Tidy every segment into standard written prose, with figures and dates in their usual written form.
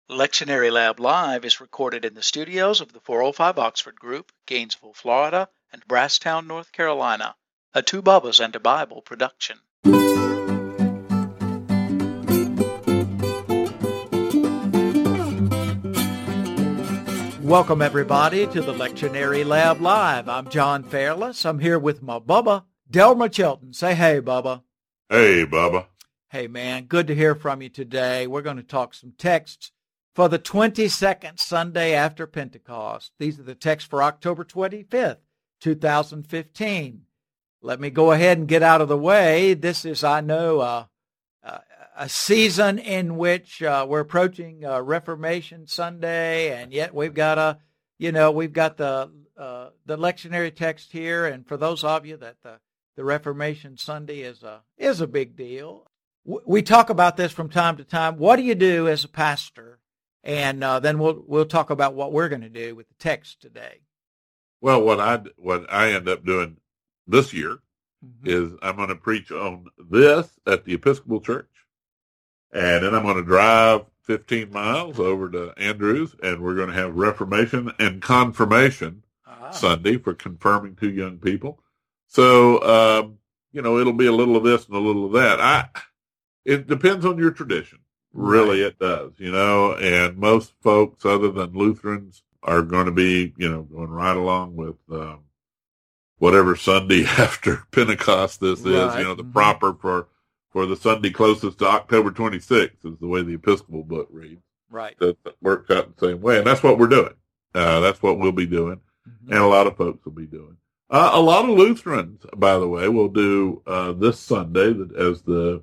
Lectionary Lab Live is recorded in the studios of the 405 Oxford Group, Gainesville, Florida, and Brasstown, North Carolina, a Two Bubbas and a Bible production. Welcome, everybody, to the Lectionary Lab Live. I'm John Fairless. I'm here with my Bubba, Delmer Chilton. Say hey, Bubba. Hey, Bubba. Hey, man, good to hear from you today. We're going to talk some texts for the 22nd Sunday after Pentecost. These are the texts for October 25th, 2015. Let me go ahead and get out of the way. This is, I know, a season in which we're approaching Reformation Sunday, and yet we've got the lectionary text here. And for those of you that the Reformation Sunday is a big deal, we talk about this from time to time. What do you do as a pastor? And then we'll talk about what we're going to do with the text today. Well, what I end up doing this year is I'm going to preach on this at the Episcopal Church, and then I'm going to drive 15 miles over to Andrews, and we're going to have Reformation and Confirmation Sunday for confirming two young people. So it'll be a little of this and a little of that. It depends on your tradition. Really, it does, and most folks other than Lutherans are going to be, going right along with whatever Sunday after Pentecost this is, the proper for the Sunday closest to October 26th is the way the Episcopal book reads. Right. That works out the same way, and that's what we're doing. That's what we'll be doing, and a lot of folks will be doing. A lot of Lutherans, by the way, will do this Sunday as the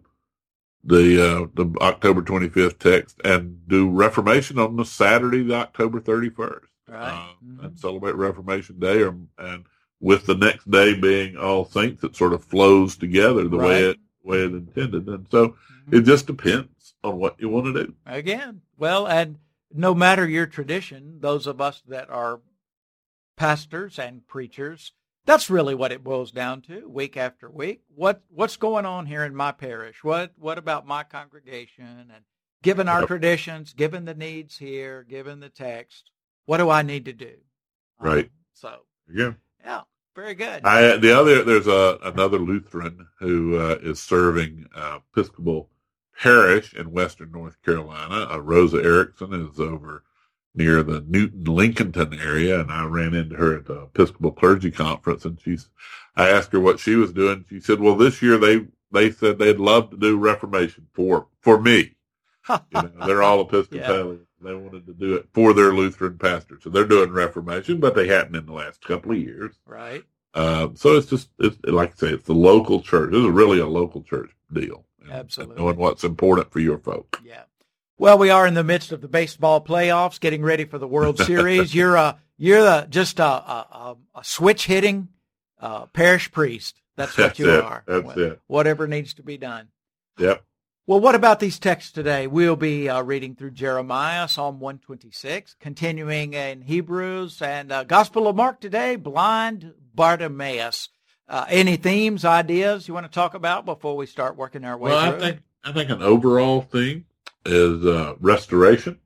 October 25th text, and do Reformation on the Saturday, the October 31st, and celebrate Reformation Day, and with the next day being All Saints, it sort of flows together the way it intended, and so it just depends on what you want to do. Again, well, and no matter your tradition, those of us that are pastors and preachers, that's really what it boils down to, week after week. What's going on here in my parish? What about my congregation? And given our traditions, given the needs here, given the text, what do I need to do? Right. Yeah, very good. There's another Lutheran who is serving Episcopal parish in Western North Carolina. Rosa Erickson is over near the Newton-Lincolnton area, and I ran into her at the Episcopal Clergy Conference, and I asked her what she was doing. She said, well, this year they said they'd love to do Reformation for me. They're all Episcopalians. They wanted to do it for their Lutheran pastor. So they're doing Reformation, but they hadn't in the last couple of years. Right. So it's like I say, it's the local church. This is really a local church deal. Absolutely. And knowing what's important for your folk. Yeah. Well, we are in the midst of the baseball playoffs, getting ready for the World Series. You're just a switch hitting parish priest. That's what you are. That's it. Whatever needs to be done. Yep. Well, what about these texts today? We'll be reading through Jeremiah, Psalm 126, continuing in Hebrews, and Gospel of Mark today, blind Bartimaeus. Any themes, ideas you want to talk about before we start working our way through? Well, I think an overall theme is restoration.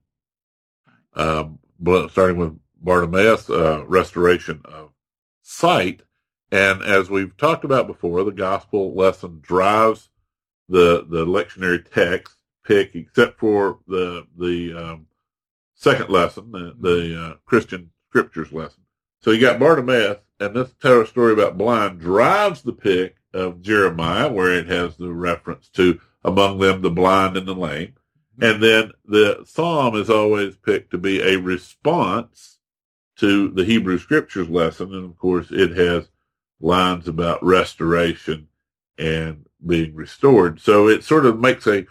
Starting with Bartimaeus, restoration of sight. And as we've talked about before, the gospel lesson drives the lectionary text pick, except for the second lesson, the Christian scriptures lesson. So you got Bartimaeus, and this story about blind drives the pick of Jeremiah, where it has the reference to among them the blind and the lame. And then the psalm is always picked to be a response to the Hebrew Scriptures lesson. And, of course, it has lines about restoration and being restored. So it sort of makes a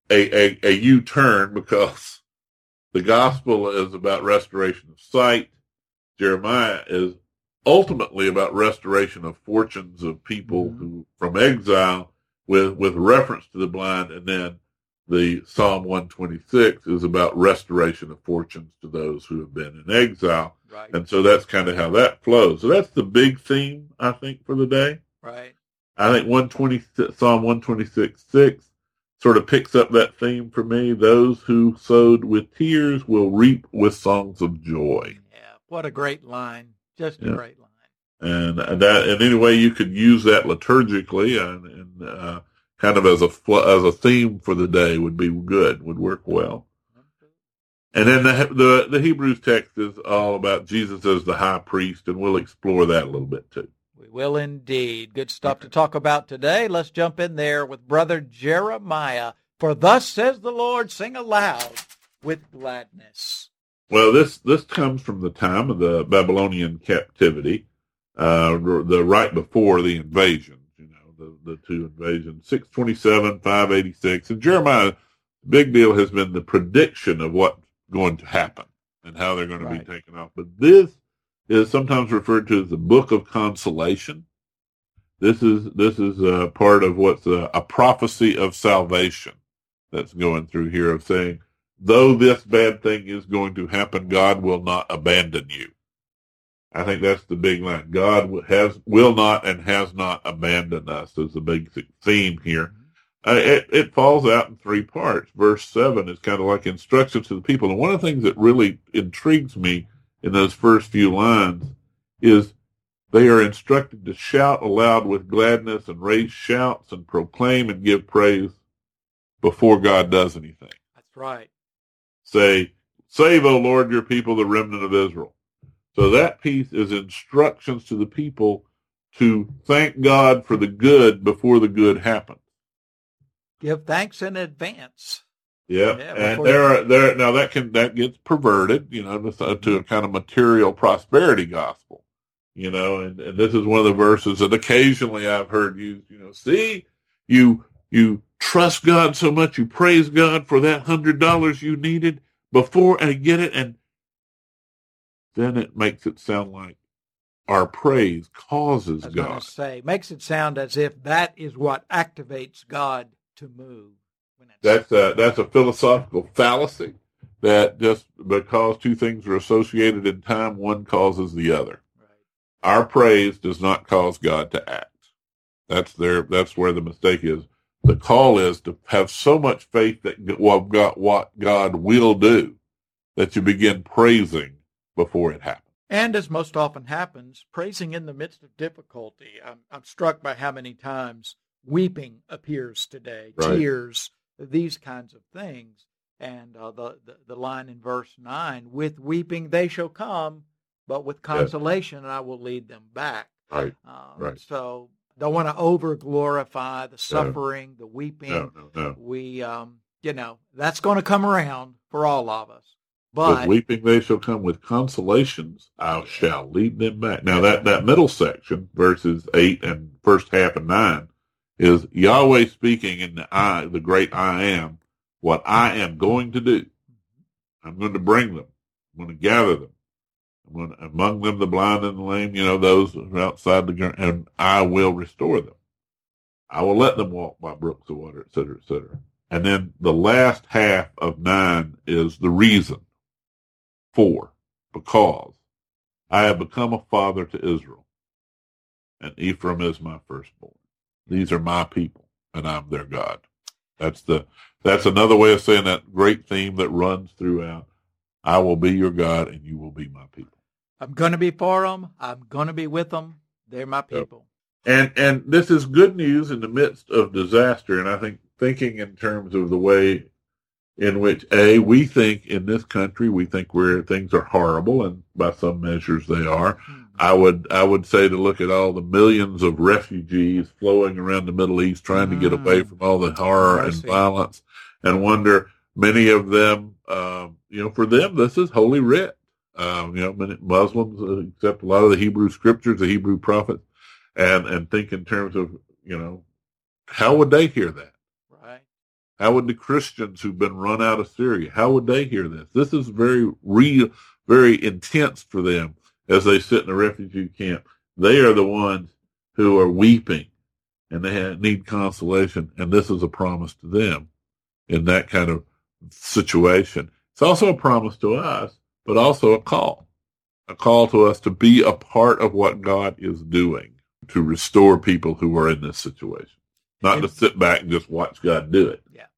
U-turn, because the gospel is about restoration of sight. Jeremiah is ultimately about restoration of fortunes of people who from exile with reference to the blind, and then the Psalm 126 is about restoration of fortunes to those who have been in exile. Right. And so that's kind of how that flows. So that's the big theme, I think, for the day. Right. I think Psalm 126:6 sort of picks up that theme for me. Those who sowed with tears will reap with songs of joy. Yeah, what a great line. Just a great line. And that, in any way you could use that liturgically and kind of as a theme for the day would be good, would work well. And then the Hebrews text is all about Jesus as the high priest, and we'll explore that a little bit too. We will indeed. Good stuff to talk about today. Let's jump in there with Brother Jeremiah. For thus says the Lord, sing aloud with gladness. Well, this comes from the time of the Babylonian captivity, the right before the invasion, the two invasions, 627, 586. And Jeremiah, big deal has been the prediction of what's going to happen and how they're going to be taken off. But this is sometimes referred to as the book of consolation. This is part of what's a prophecy of salvation that's going through here, of saying, though this bad thing is going to happen, God will not abandon you. I think that's the big line. God will not and has not abandoned us is the big theme here. It falls out in three parts. Verse 7 is kind of like instructions to the people. And one of the things that really intrigues me in those first few lines is they are instructed to shout aloud with gladness and raise shouts and proclaim and give praise before God does anything. That's right. Say, save, O Lord, your people, the remnant of Israel. So that piece is instructions to the people to thank God for the good before the good happens. Give thanks in advance. Yeah, and now that gets perverted, to a kind of material prosperity gospel, and this is one of the verses that occasionally I've heard used. See, you trust God so much, you praise God for that $100 you needed before and get it, and then it makes it sound like our praise causes God. I was going to say, makes it sound as if that is what activates God to move. That's a philosophical fallacy that just because two things are associated in time, one causes the other. Right. Our praise does not cause God to act. That's where the mistake is. The call is to have so much faith that what God will do that you begin praising before it happens. And as most often happens, praising in the midst of difficulty. I'm struck by how many times weeping appears today, right. Tears, these kinds of things. And the line in verse 9, with weeping they shall come, but with consolation I will lead them back. Right. So don't want to over-glorify the suffering, the weeping. No. We, that's going to come around for all of us. But with weeping they shall come, with consolations I shall lead them back. Now that middle section, verses 8 and first half of 9, is Yahweh speaking in the great I am, what I am going to do. I'm going to bring them. I'm going to gather them. Among them the blind and the lame, those outside the ground, and I will restore them. I will let them walk by brooks of water, et cetera, et cetera. And then the last half of 9 is the reason. 4, because I have become a father to Israel, and Ephraim is my firstborn. These are my people, and I'm their God. That's another way of saying that great theme that runs throughout. I will be your God, and you will be my people. I'm going to be for them. I'm going to be with them. They're my people. And this is good news in the midst of disaster, and I think thinking in terms of the way in which, we think in this country, we think where things are horrible, and by some measures they are. I would say to look at all the millions of refugees flowing around the Middle East trying to get away from all the horror and violence, and wonder, many of them, for them, this is Holy Writ. Many Muslims accept a lot of the Hebrew scriptures, the Hebrew prophets, and think in terms of, how would they hear that? Right. How would the Christians who've been run out of Syria, how would they hear this? This is very real, very intense for them as they sit in a refugee camp. They are the ones who are weeping, and they need consolation, and this is a promise to them in that kind of situation. It's also a promise to us, but also a call to us to be a part of what God is doing to restore people who are in this situation. Not to sit back and just watch God do it,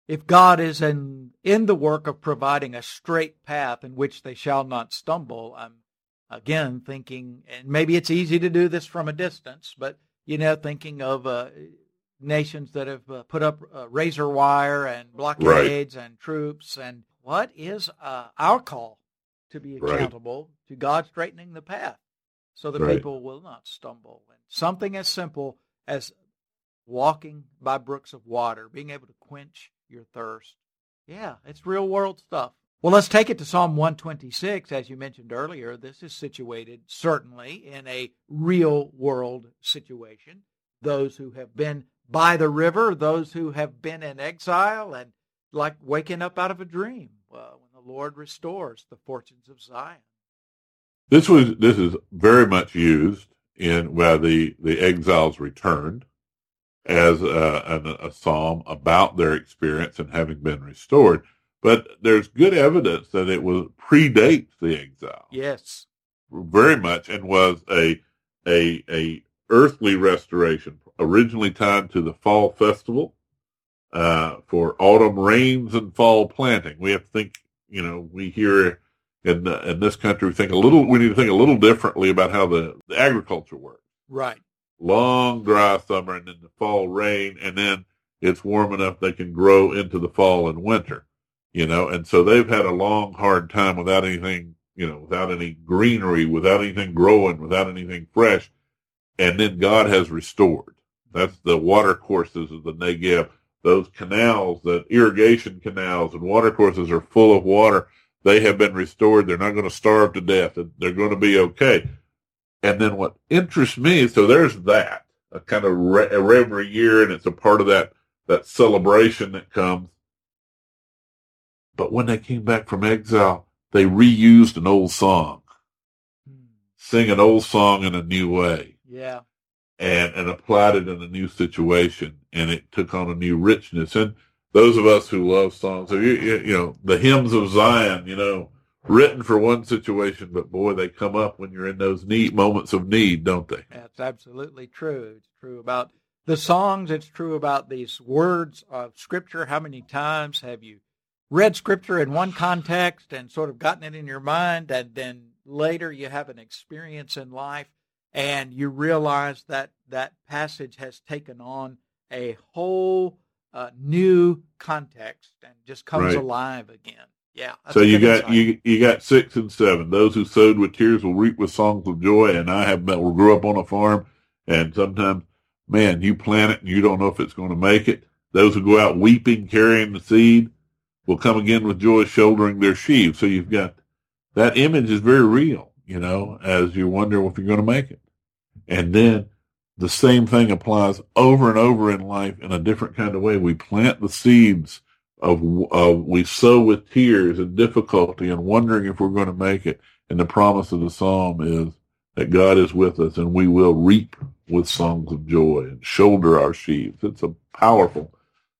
if God is in the work of providing a straight path in which they shall not stumble, I'm again thinking, and maybe it's easy to do this from a distance, but, thinking of nations that have put up razor wire and blockades and troops. And what is our call? To be accountable to God straightening the path so the people will not stumble. And something as simple as walking by brooks of water, being able to quench your thirst. Yeah, it's real world stuff. Well, let's take it to Psalm 126. As you mentioned earlier, this is situated certainly in a real world situation. Those who have been by the river, those who have been in exile, and like waking up out of a dream when the Lord restores the fortunes of Zion. This is very much used in where the exiles returned as a psalm about their experience and having been restored. But there's good evidence that it predates the exile. Yes, very much, and was a earthly restoration, originally tied to the fall festival for autumn rains and fall planting. We have to think, we here in this country we need to think a little differently about how the agriculture works. Right. Long dry summer and then the fall rain, and then it's warm enough they can grow into the fall and winter. And so they've had a long, hard time without anything, without any greenery, without anything growing, without anything fresh. And then God has restored. That's the water courses of the Negev. Those canals, the irrigation canals and water courses are full of water. They have been restored. They're not going to starve to death. They're going to be okay. And then what interests me, so there's that, a kind of every year, and it's a part of that celebration that comes. But when they came back from exile, they reused an old song. Sing an old song in a new way. Yeah. And applied it in a new situation, and it took on a new richness. And those of us who love songs, so the hymns of Zion, written for one situation, but boy, they come up when you're in those moments of need, don't they? That's absolutely true. It's true about the songs. It's true about these words of Scripture. How many times have you read Scripture in one context and sort of gotten it in your mind, and then later you have an experience in life and you realize that that passage has taken on a whole new context and just comes alive again. Yeah. So you got 6 and 7. Those who sowed with tears will reap with songs of joy. And I grew up on a farm, and sometimes, man, you plant it and you don't know if it's going to make it. Those who go out weeping, carrying the seed, will come again with joy, shouldering their sheaves. So you've got that image is very real, as you wonder if you're going to make it. And then the same thing applies over and over in life in a different kind of way. We plant the seeds we sow with tears and difficulty and wondering if we're going to make it. And the promise of the psalm is that God is with us and we will reap with songs of joy and shoulder our sheaves. It's a powerful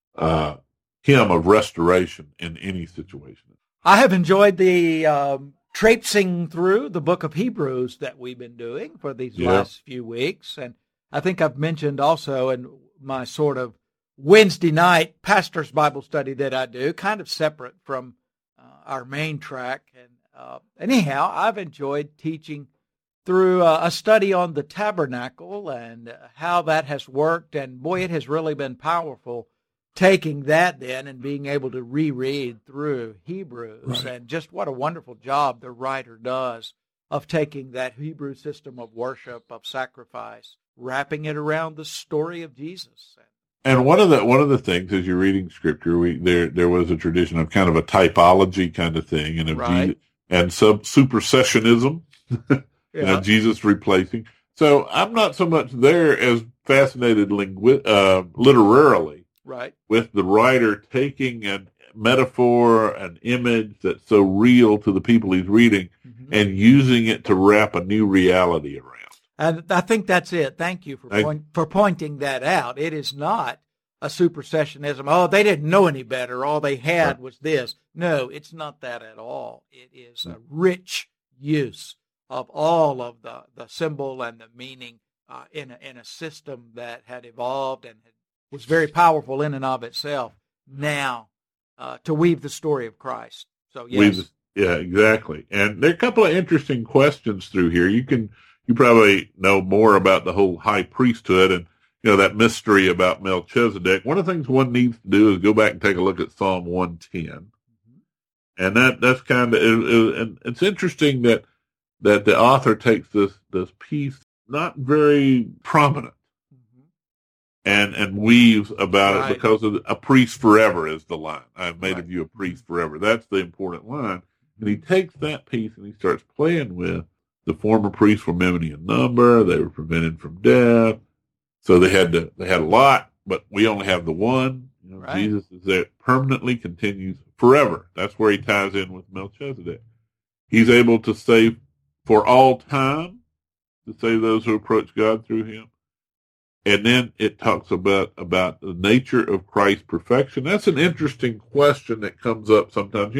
hymn of restoration in any situation. I have enjoyed the traipsing through the book of Hebrews that we've been doing for these last few weeks. And I think I've mentioned also in my sort of Wednesday night pastor's Bible study that I do, kind of separate from our main track. And anyhow, I've enjoyed teaching through a study on the tabernacle and how that has worked. And boy, it has really been powerful taking that then and being able to reread through Hebrews. And just what a wonderful job the writer does of taking that Hebrew system of worship, of sacrifice, wrapping it around the story of Jesus. And one of the things as you're reading Scripture, there was a tradition of kind of a typology kind of thing, and Jesus, and supersessionism, Jesus replacing. So I'm not so much there as fascinated literarily, with the writer taking a metaphor, an image that's so real to the people he's reading, and using it to wrap a new reality around. And I think that's it. Thank you for pointing that out. It is not a supersessionism. Oh, they didn't know any better. All they had was this. No, it's not that at all. It is a rich use of all of the symbol and the meaning in a system that had evolved and was very powerful in and of itself. Now to weave the story of Christ. So, yes. Yeah, exactly. And there are a couple of interesting questions through here. You probably know more about the whole high priesthood and, that mystery about Melchizedek. One of the things one needs to do is go back and take a look at Psalm 110. And that's kind of, and it's interesting that the author takes this piece, not very prominent, and weaves about it because of a priest forever is the line. I've made of you a priest forever. That's the important line. And he takes that piece and he starts playing with the former priests were many in number. They were prevented from death. So they had a lot, but we only have the one. Jesus is there permanently, continues forever. That's where he ties in with Melchizedek. He's able to save for all time, to save those who approach God through him. And then it talks about the nature of Christ's perfection. That's an interesting question that comes up sometimes.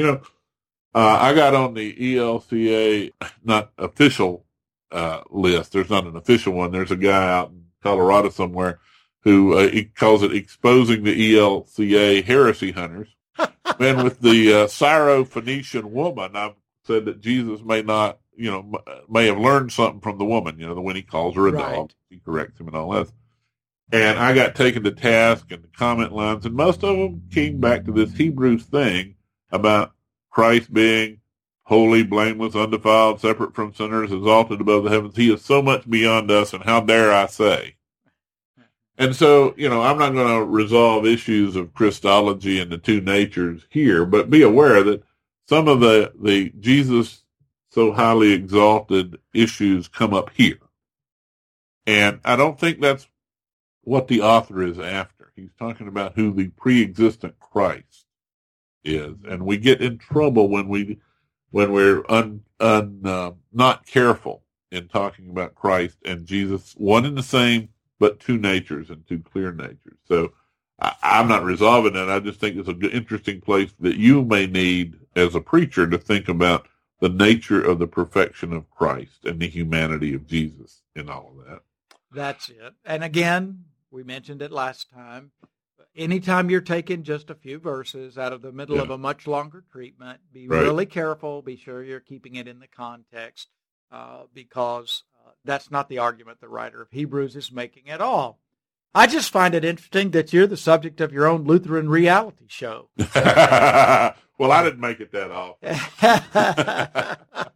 I got on the ELCA, not official list. There's not an official one. There's a guy out in Colorado somewhere who he calls it exposing the ELCA heresy hunters. And with the Syro-Phoenician woman, I've said that Jesus may not, may have learned something from the woman, when he calls her a dog. He corrects him and all that. And I got taken to task in the comment lines, and most of them came back to this Hebrews thing about Christ being holy, blameless, undefiled, separate from sinners, exalted above the heavens. He is so much beyond us, and how dare I say? And so, I'm not going to resolve issues of Christology and the two natures here, but be aware that some of the Jesus so highly exalted issues come up here. And I don't think that's what the author is after. He's talking about who the pre-existent Christ is. And we get in trouble when we're not careful in talking about Christ and Jesus, one and the same, but two natures and two clear natures. So I'm not resolving that. I just think it's an interesting place that you may need as a preacher to think about the nature of the perfection of Christ and the humanity of Jesus in all of that. That's it. And again, we mentioned it last time. Anytime you're taking just a few verses out of the middle of a much longer treatment, be really careful. Be sure you're keeping it in the context because that's not the argument the writer of Hebrews is making at all. I just find it interesting that you're the subject of your own Lutheran reality show. Well, I didn't make it that often.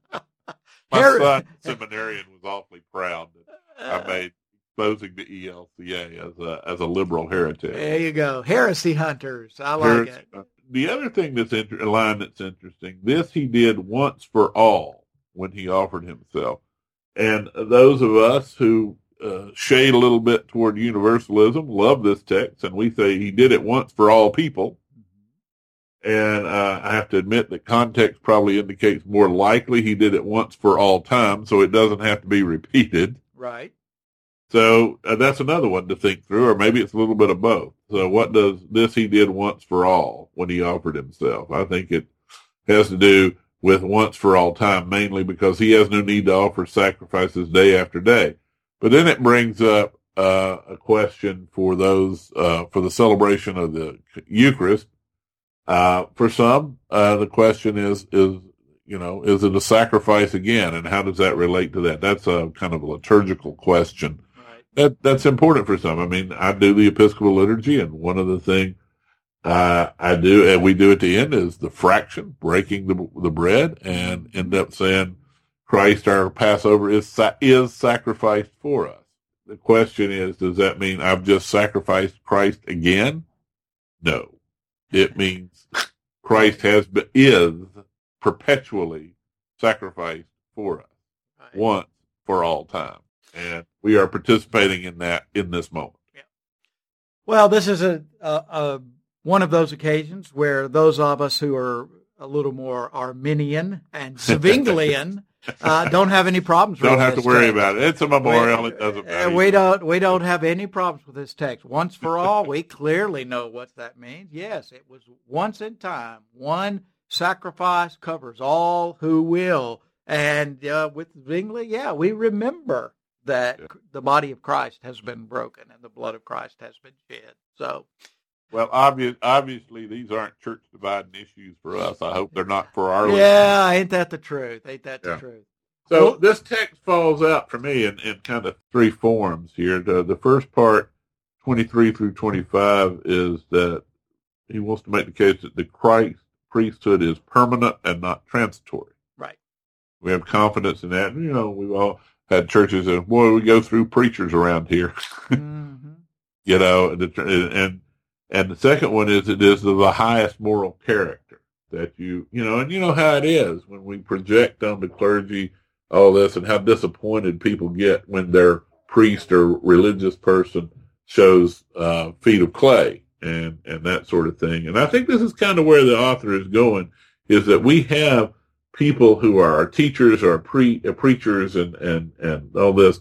My son, seminarian, was awfully proud that I made exposing the ELCA as a liberal heretic. There you go. Heresy hunters. I like it. The other thing a line that's interesting, this he did once for all when he offered himself. And those of us who shade a little bit toward universalism love this text, and we say he did it once for all people. And I have to admit that context probably indicates more likely he did it once for all time, so it doesn't have to be repeated. Right. So that's another one to think through, or maybe it's a little bit of both. So what does this he did once for all when he offered himself? I think it has to do with once for all time, mainly because he has no need to offer sacrifices day after day. But then it brings up a question for those for the celebration of the Eucharist. For some, the question is it a sacrifice again, and how does that relate to that? That's a kind of a liturgical question. Right. That's important for some. I mean, I do the Episcopal liturgy, and one of the things I do, and we do at the end, is the fraction, breaking the bread, and end up saying, Christ, our Passover, is sacrificed for us. The question is, does that mean I've just sacrificed Christ again? No. It means Christ is perpetually sacrificed for us, once for all time. And we are participating in that in this moment. Yeah. Well, this is a one of those occasions where those of us who are a little more Arminian and Zwinglian don't have any problems with this. Don't have to worry about it. It's a memorial. It doesn't matter. We don't have any problems with this text. Once for all, we clearly know what that means. Yes, it was once in time. One sacrifice covers all who will. And with Zwingli, we remember that the body of Christ has been broken and the blood of Christ has been shed. So, Well, obviously, these aren't church dividing issues for us. I hope they're not for our listeners. Yeah, ain't that the truth? Ain't that the truth? So this text falls out for me in kind of three forms here. The first part, 23 through 25, is that he wants to make the case that the Christ priesthood is permanent and not transitory. Right. We have confidence in that. You know, we've all had churches and, boy, we go through preachers around here. Mm-hmm. You know, and the second one is it is of the highest moral character that you know, and you know how it is when we project on the clergy all this and how disappointed people get when their priest or religious person shows feet of clay and that sort of thing. And I think this is kind of where the author is going, is that we have people who are our teachers or preachers and all this,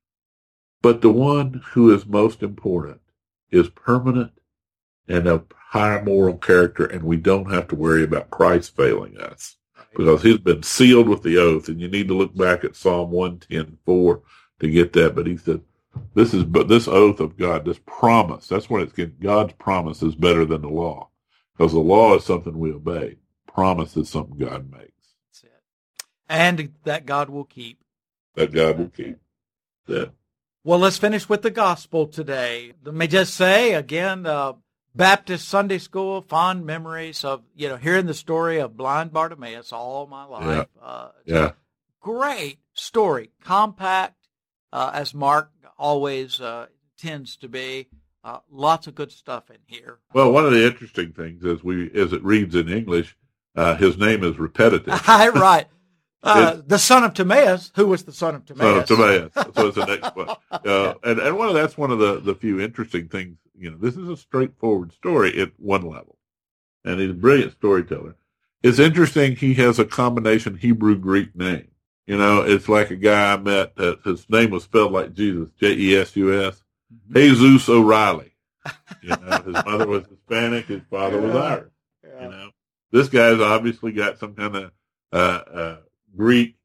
but the one who is most important is permanent and of high moral character, and we don't have to worry about Christ failing us because he's been sealed with the oath. And you need to look back at Psalm 110:4 to get that. But he said, this oath of God, this promise, that's what it's getting. God's promise is better than the law, because the law is something we obey. Promise is something God makes. That's it. And that God will keep. That God will keep. Yeah. Well, let's finish with the gospel today. Let me just say again, Baptist Sunday School, fond memories of, hearing the story of blind Bartimaeus all my life. Yeah. Great story, compact, as Mark always tends to be. Lots of good stuff in here. Well, one of the interesting things as it reads in English, his name is repetitive. Right. The son of Timaeus. Who was the son of Timaeus? Son of Timaeus. That's what's the next one. And that's one of the few interesting things. This is a straightforward story at one level, and he's a brilliant storyteller. It's interesting. He has a combination Hebrew-Greek name. It's like a guy I met. His name was spelled like Jesus, Jesus, Jesus O'Reilly. His mother was Hispanic. His father was Irish. Yeah. This guy's obviously got some kind of Greek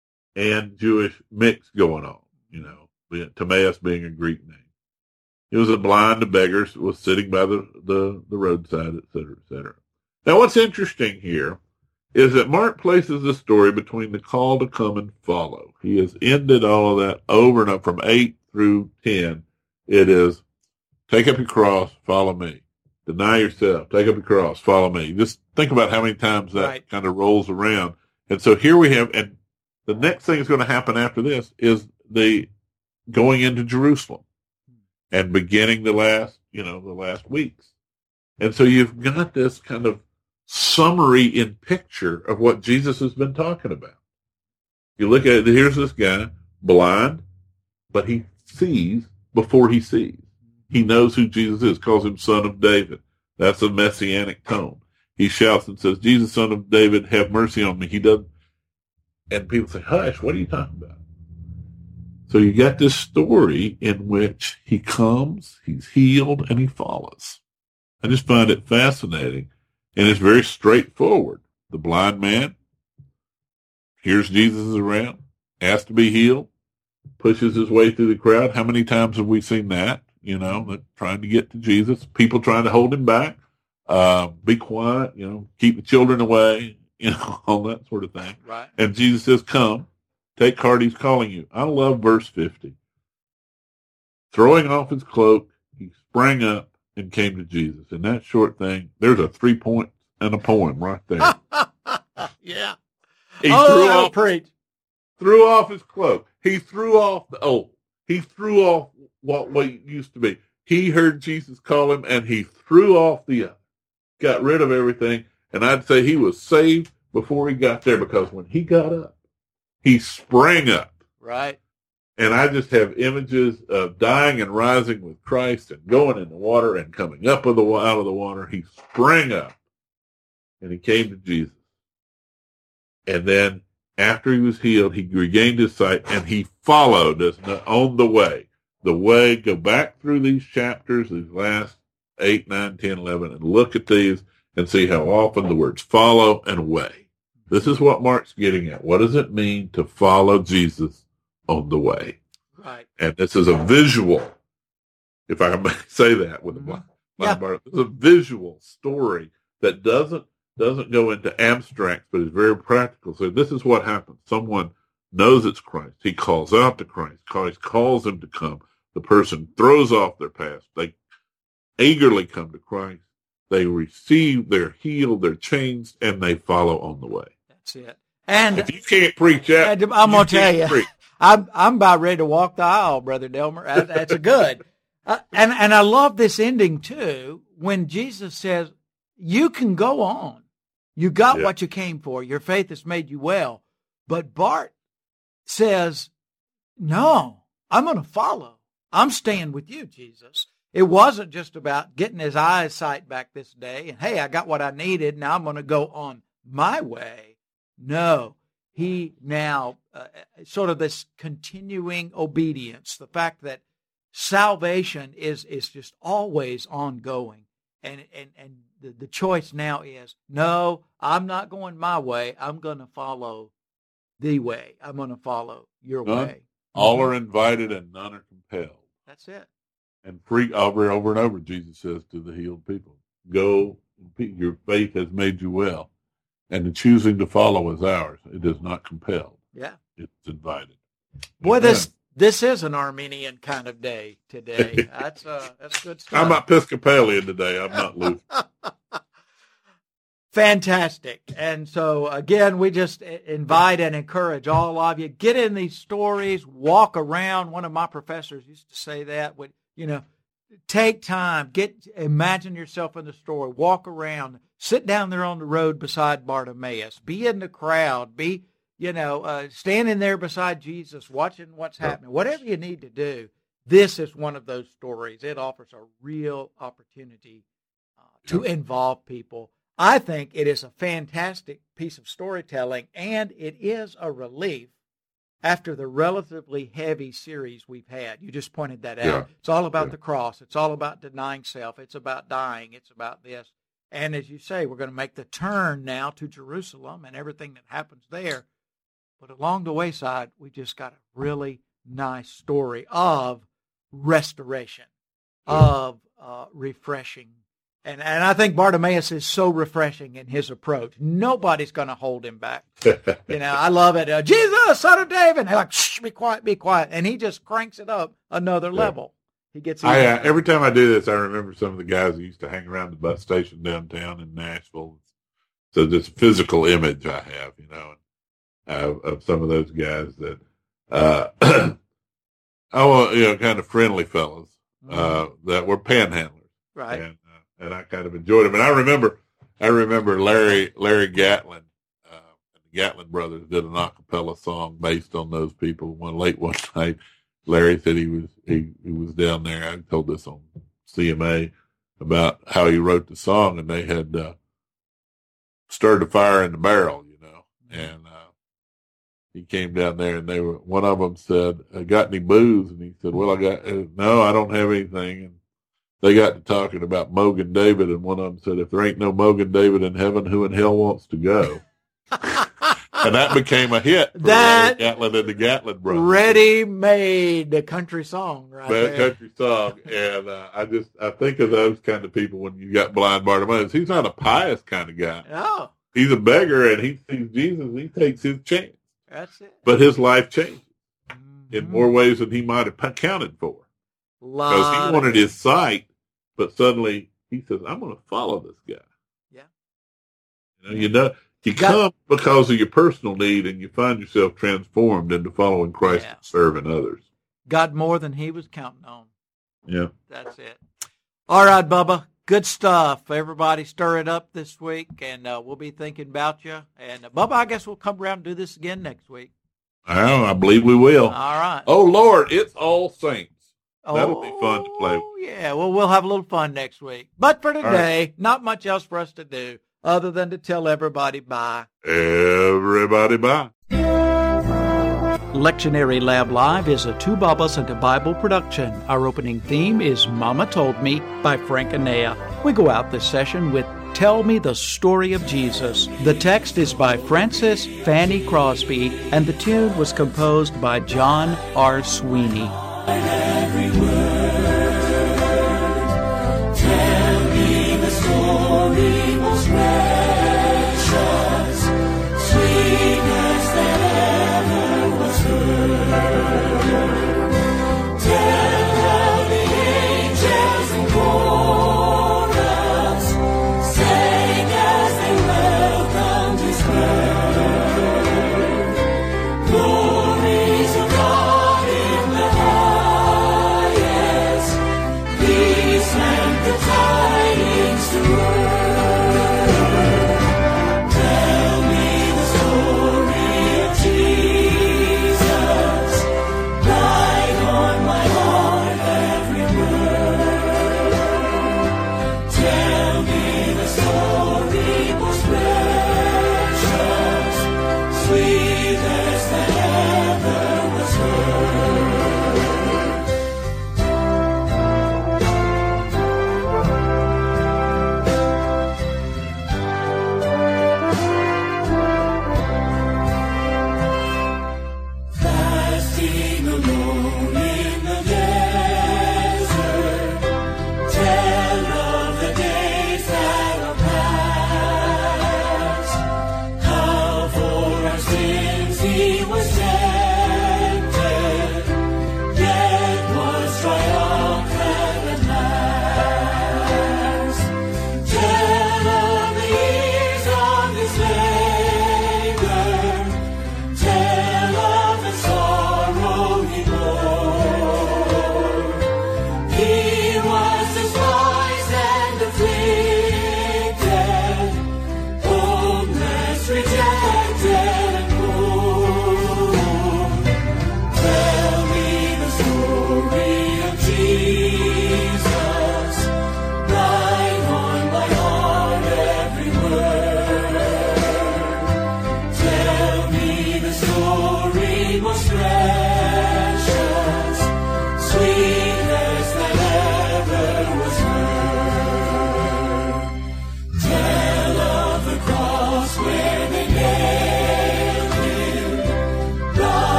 and Jewish mix going on, Timaeus being a Greek name. He was a blind beggar, was sitting by the roadside, et cetera, et cetera. Now, what's interesting here is that Mark places the story between the call to come and follow. He has ended all of that over and over from 8 through 10. It is, take up your cross, follow me. Deny yourself, take up your cross, follow me. Just think about how many times that kind of rolls around. And so here we have, and the next thing that's going to happen after this is the going into Jerusalem and beginning the last weeks. And so you've got this kind of summary in picture of what Jesus has been talking about. You look at it, here's this guy, blind, but he sees before he sees. He knows who Jesus is, calls him Son of David. That's a messianic tone. He shouts and says, Jesus, Son of David, have mercy on me. He doesn't. And people say, hush, what are you talking about? So you got this story in which he comes, he's healed, and he follows. I just find it fascinating. And it's very straightforward. The blind man hears Jesus is around, asks to be healed, pushes his way through the crowd. How many times have we seen that? Trying to get to Jesus, people trying to hold him back. Be quiet, keep the children away, all that sort of thing. Right. And Jesus says, come, take heart, he's calling you. I love verse 50. Throwing off his cloak, he sprang up and came to Jesus. In that short thing, there's a 3 point and a poem right there. Yeah. He threw off his cloak. He threw off the old. He threw off what it used to be. He heard Jesus call him, and he threw off the other. Got rid of everything, and I'd say he was saved before he got there, because when he got up, he sprang up. Right. And I just have images of dying and rising with Christ and going in the water and coming up out of the water. He sprang up, and he came to Jesus. And then after he was healed, he regained his sight, and he followed us on the way. The way, go back through these chapters, these last 8, 9, 10, 11, and look at these and see how often the words follow and way. This is what Mark's getting at. What does it mean to follow Jesus on the way? Right. And this is a visual, if I may say that, with a It's a visual story that doesn't go into abstracts, but is very practical. So this is what happens. Someone knows it's Christ. He calls out to Christ. Christ calls them to come. The person throws off their past. They eagerly come to Christ. They receive, they're healed, they're changed, and they follow on the way. That's it. And if you can't preach that, I'm going to tell you, I'm about ready to walk the aisle, Brother Delmer. That's a good. And I love this ending, too, when Jesus says, you can go on. You got what you came for. Your faith has made you well. But Bart says, no, I'm going to follow. I'm staying with you, Jesus. It wasn't just about getting his eyesight back this day and, hey, I got what I needed. Now I'm going to go on my way. No, he now sort of this continuing obedience, the fact that salvation is just always ongoing. And the choice now is, no, I'm not going my way. I'm going to follow the way. I'm going to follow your way. All are invited and none are compelled. That's it. And free over and over, Jesus says to the healed people, go, your faith has made you well. And the choosing to follow is ours. It is not compelled. Yeah. It's invited. Boy, this is an Armenian kind of day today. That's good stuff. I'm Episcopalian today. I'm not Lutheran. Fantastic. And so, again, we just invite and encourage all of you, get in these stories, walk around. One of my professors used to say that, take time, imagine yourself in the story, walk around, sit down there on the road beside Bartimaeus, be in the crowd, be, standing there beside Jesus, watching what's happening, whatever you need to do. This is one of those stories. It offers a real opportunity to involve people. I think it is a fantastic piece of storytelling, and it is a relief after the relatively heavy series we've had. You just pointed that out. Yeah. It's all about the cross. It's all about denying self. It's about dying. It's about this. And as you say, we're going to make the turn now to Jerusalem and everything that happens there. But along the wayside, we just got a really nice story of restoration, of refreshing. And I think Bartimaeus is so refreshing in his approach. Nobody's going to hold him back. I love it. Jesus, son of David. And they're like, shh, be quiet, be quiet. And he just cranks it up another level. He gets. Every time I do this, I remember some of the guys who used to hang around the bus station downtown in Nashville. So this physical image I have, of some of those guys that, kind of friendly fellows that were panhandlers. Right. And I kind of enjoyed them. And I remember Larry Gatlin, and the Gatlin brothers did an a cappella song based on those people. One night, Larry said he was down there. I told this on CMA about how he wrote the song, and they had stirred the fire in the barrel, and he came down there, and one of them said, "I got any booze?" And he said, "Well, no, I don't have anything." And they got to talking about Mogan David, and one of them said, "If there ain't no Mogan David in heaven, who in hell wants to go?" And that became a hit for Gatlin and the Gatlin brothers. Ready-made, a country song, right there. Country song. And I think of those kind of people when you got blind Bartimaeus. He's not a pious kind of guy. No. He's a beggar, and he sees Jesus, and he takes his chance. That's it. But his life changes in more ways than he might have accounted for. Because he wanted his sight, but suddenly he says, "I'm going to follow this guy." Yeah. You come because of your personal need, and you find yourself transformed into following Christ and serving others. Got more than he was counting on. Yeah. That's it. All right, Bubba. Good stuff. Everybody stir it up this week, and we'll be thinking about you. And, Bubba, I guess we'll come around and do this again next week. I believe we will. All right. Oh, Lord, it's All Saints. That'll be fun to play with. Yeah, well, we'll have a little fun next week. But for today, not much else for us to do other than to tell everybody bye. Everybody bye. Lectionary Lab Live is a Two Bubbas and a Bible production. Our opening theme is Mama Told Me by Frank Anea. We go out this session with Tell Me the Story of Jesus. The text is by Francis Fanny Crosby, and the tune was composed by John R. Sweeney. Every word